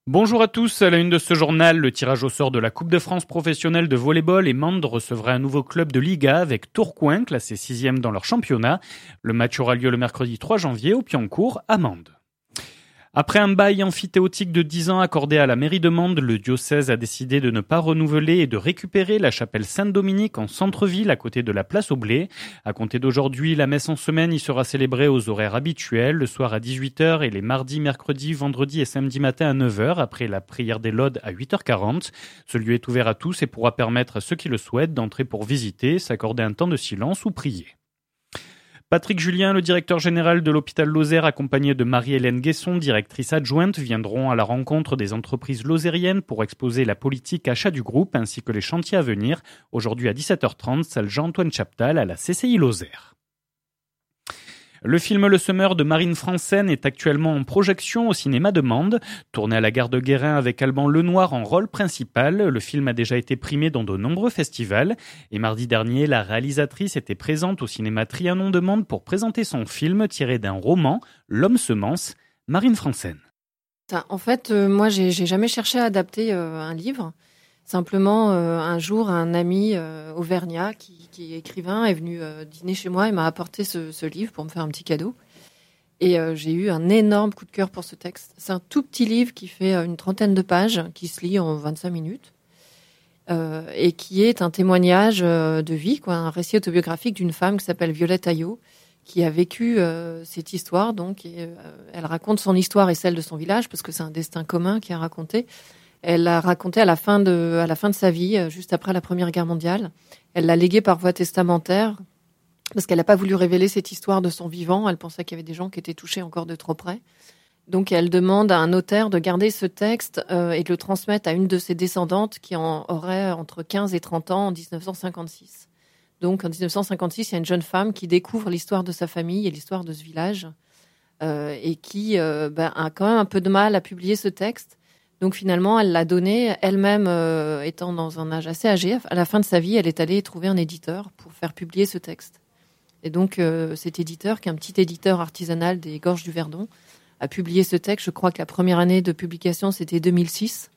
Bonjour à tous, à la une de ce journal, le tirage au sort de la Coupe de France professionnelle de volley-ball et Mende recevra un nouveau club de Liga avec Tourcoing, classé 6e dans leur championnat. Le match aura lieu le mercredi 3 janvier au Piancourt à Mende. Après un bail emphytéotique de 10 ans accordé à la mairie de Mende, le diocèse a décidé de ne pas renouveler et de récupérer la chapelle Saint-Dominique en centre-ville à côté de la place au Blé. À compter d'aujourd'hui, la messe en semaine y sera célébrée aux horaires habituels, le soir à 18h et les mardis, mercredis, vendredis et samedis matin à 9h après la prière des laudes à 8h40. Ce lieu est ouvert à tous et pourra permettre à ceux qui le souhaitent d'entrer pour visiter, s'accorder un temps de silence ou prier. Patrick Julien, le directeur général de l'hôpital Lozère, accompagné de Marie-Hélène Guesson, directrice adjointe, viendront à la rencontre des entreprises lozériennes pour exposer la politique achat du groupe ainsi que les chantiers à venir. Aujourd'hui à 17h30, salle Jean-Antoine Chaptal à la CCI Lozère. Le film Le Semeur de Marine Francène est actuellement en projection au cinéma de Mende. Tourné à la gare de Guérin avec Alban Lenoir en rôle principal, le film a déjà été primé dans de nombreux festivals. Et mardi dernier, la réalisatrice était présente au cinéma Trianon de Mende pour présenter son film tiré d'un roman, L'Homme Semence, Marine Francène. En fait, moi, j'ai jamais cherché à adapter un livre. Simplement, un jour, un ami auvergnat qui est écrivain est venu dîner chez moi et m'a apporté ce livre pour me faire un petit cadeau. Et j'ai eu un énorme coup de cœur pour ce texte. C'est un tout petit livre qui fait une trentaine de pages, qui se lit en 25 minutes, et qui est un témoignage de vie, un récit autobiographique d'une femme qui s'appelle Violette Ayot, qui a vécu cette histoire. Donc, elle raconte son histoire et celle de son village, parce que c'est un destin commun qui est raconté. Elle l'a raconté à la fin de sa vie, juste après la Première Guerre mondiale. Elle l'a légué par voie testamentaire parce qu'elle n'a pas voulu révéler cette histoire de son vivant. Elle pensait qu'il y avait des gens qui étaient touchés encore de trop près. Donc elle demande à un notaire de garder ce texte et de le transmettre à une de ses descendantes qui en aurait entre 15 et 30 ans en 1956. Donc en 1956, il y a une jeune femme qui découvre l'histoire de sa famille et l'histoire de ce village et qui a quand même un peu de mal à publier ce texte. Donc finalement, elle l'a donné, elle-même étant dans un âge assez âgé. À la fin de sa vie, elle est allée trouver un éditeur pour faire publier ce texte. Et donc cet éditeur, qui est un petit éditeur artisanal des Gorges du Verdon, a publié ce texte. Je crois que la première année de publication, c'était 2006.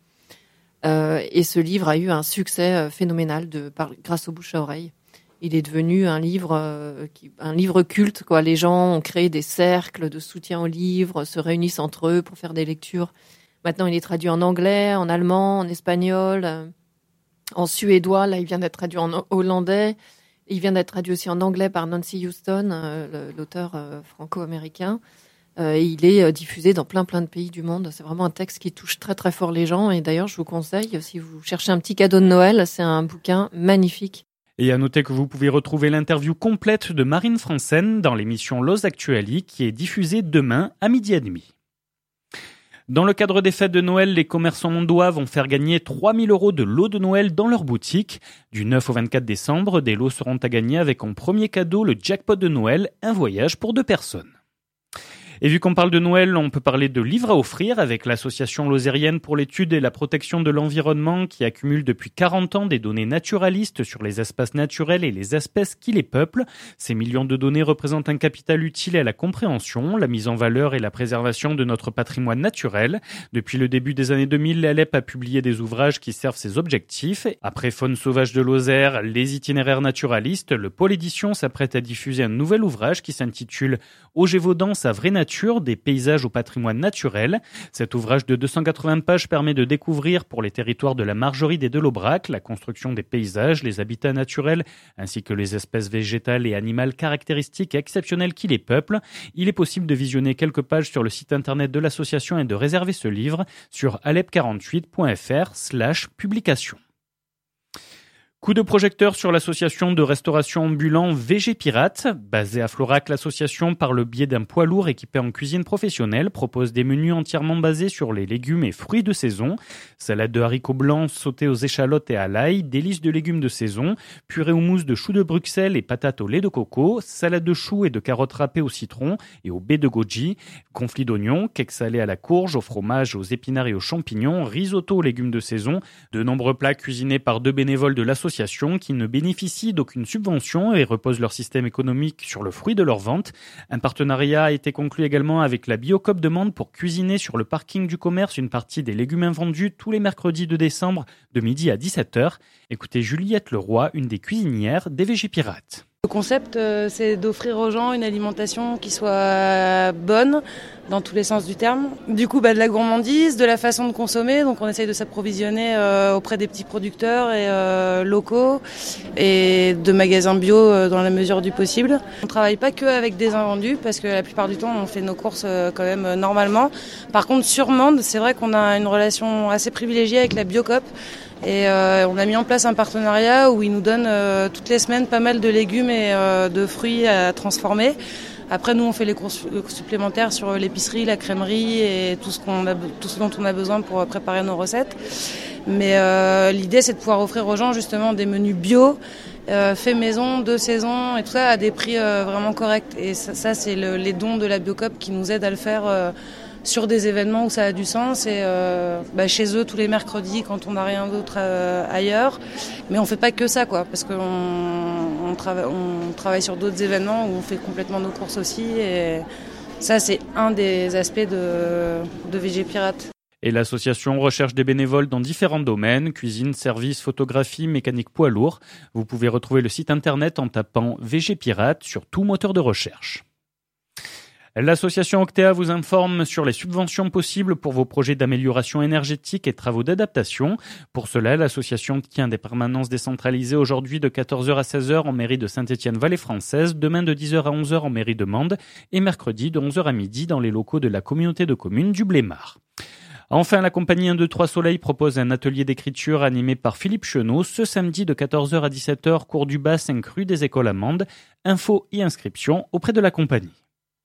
Et ce livre a eu un succès phénoménal grâce aux bouche à oreille. Il est devenu un livre culte, quoi. Les gens ont créé des cercles de soutien au livre, se réunissent entre eux pour faire des lectures. Maintenant, il est traduit en anglais, en allemand, en espagnol, en suédois. Là, il vient d'être traduit en hollandais. Il vient d'être traduit aussi en anglais par Nancy Houston, l'auteur franco-américain. Il est diffusé dans plein de pays du monde. C'est vraiment un texte qui touche très, très fort les gens. Et d'ailleurs, je vous conseille, si vous cherchez un petit cadeau de Noël, c'est un bouquin magnifique. Et à noter que vous pouvez retrouver l'interview complète de Marine Francène dans l'émission Los Actuali qui est diffusée demain à 12h30. Dans le cadre des fêtes de Noël, les commerçants mondois vont faire gagner 3 000 € de lots de Noël dans leur boutique. Du 9 au 24 décembre, des lots seront à gagner avec en premier cadeau le jackpot de Noël, un voyage pour 2 personnes. Et vu qu'on parle de Noël, on peut parler de livres à offrir avec l'association lozérienne pour l'étude et la protection de l'environnement qui accumule depuis 40 ans des données naturalistes sur les espaces naturels et les espèces qui les peuplent. Ces millions de données représentent un capital utile à la compréhension, la mise en valeur et la préservation de notre patrimoine naturel. Depuis le début des années 2000, l'ALEP a publié des ouvrages qui servent ces objectifs. Après Faune sauvage de Lozère, les itinéraires naturalistes, le pôle édition s'apprête à diffuser un nouvel ouvrage qui s'intitule « Au Gévaudan, sa vraie nature ». Des paysages au patrimoine naturel. Cet ouvrage de 280 pages permet de découvrir pour les territoires de la Margerie des Deux-Laubrac la construction des paysages, les habitats naturels, ainsi que les espèces végétales et animales caractéristiques et exceptionnelles qui les peuplent. Il est possible de visionner quelques pages sur le site internet de l'association et de réserver ce livre sur alep48.fr/publication. Coup de projecteur sur l'association de restauration ambulant VG Pirate. Basée à Florac, l'association, par le biais d'un poids lourd équipé en cuisine professionnelle, propose des menus entièrement basés sur les légumes et fruits de saison. Salade de haricots blancs sautés aux échalotes et à l'ail, délices de légumes de saison, purée ou mousse de choux de Bruxelles et patates au lait de coco, salade de choux et de carottes râpées au citron et au baies de goji, conflit d'oignons, cakes salés à la courge, au fromage, aux épinards et aux champignons, risotto aux légumes de saison, de nombreux plats cuisinés par 2 bénévoles de l'association association qui ne bénéficient d'aucune subvention et reposent leur système économique sur le fruit de leur vente. Un partenariat a été conclu également avec la Biocoop de Mende pour cuisiner sur le parking du commerce une partie des légumes invendus tous les mercredis de décembre de midi à 17h. Écoutez Juliette Leroy, une des cuisinières des Végépirates. Le concept, c'est d'offrir aux gens une alimentation qui soit bonne dans tous les sens du terme. Du coup, de la gourmandise, de la façon de consommer. Donc, on essaye de s'approvisionner auprès des petits producteurs et locaux et de magasins bio dans la mesure du possible. On travaille pas que avec des invendus parce que la plupart du temps, on fait nos courses quand même normalement. Par contre, sur Mende, c'est vrai qu'on a une relation assez privilégiée avec la Biocoop. Et on a mis en place un partenariat où ils nous donnent toutes les semaines pas mal de légumes et de fruits à transformer. Après, nous, on fait les courses supplémentaires sur l'épicerie, la crèmerie et tout ce dont on a besoin pour préparer nos recettes. Mais l'idée, c'est de pouvoir offrir aux gens justement des menus bio, faits maison, de saison et tout ça à des prix vraiment corrects. Et ça c'est les dons de la Biocoop qui nous aident à le faire sur des événements où ça a du sens et chez eux tous les mercredis quand on n'a rien d'autre ailleurs. Mais on fait pas que ça parce qu'on travaille sur d'autres événements où on fait complètement nos courses aussi et ça c'est un des aspects de Végépirates. Et l'association recherche des bénévoles dans différents domaines, cuisine, service, photographie, mécanique poids lourd. Vous pouvez retrouver le site internet en tapant Végépirates sur tout moteur de recherche. L'association Octea vous informe sur les subventions possibles pour vos projets d'amélioration énergétique et travaux d'adaptation. Pour cela, l'association tient des permanences décentralisées aujourd'hui de 14h à 16h en mairie de Saint-Étienne-Vallée Française, demain de 10h à 11h en mairie de Mende et mercredi de 11h à midi dans les locaux de la communauté de communes du Blémard. Enfin, la compagnie 1, 2, 3 Soleil propose un atelier d'écriture animé par Philippe Chenot ce samedi de 14h à 17h, cours du bas 5 rue des Écoles à Mende. Infos et inscriptions auprès de la compagnie.